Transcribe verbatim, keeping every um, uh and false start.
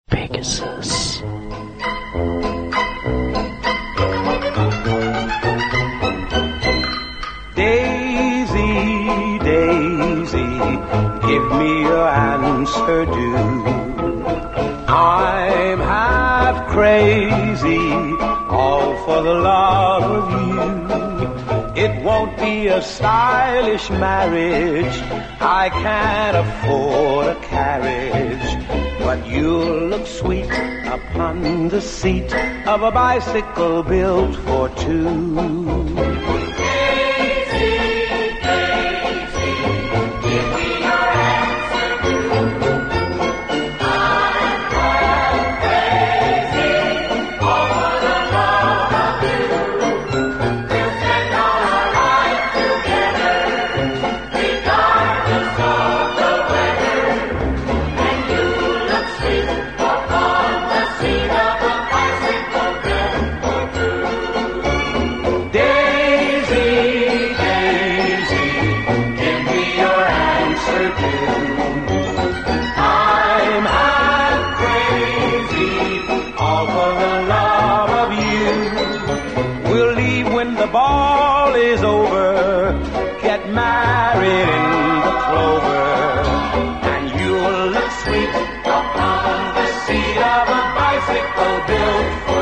Pegasus. Daisy, Daisy, give me your answer due. I'm half crazy, all for the love of you. It won't be a stylish marriage, I can't afford a carriage, but you'll look sweet upon the seat of a bicycle built for two. The ball is over, get married in the clover, and you'll look sweet upon the seat of a bicycle built for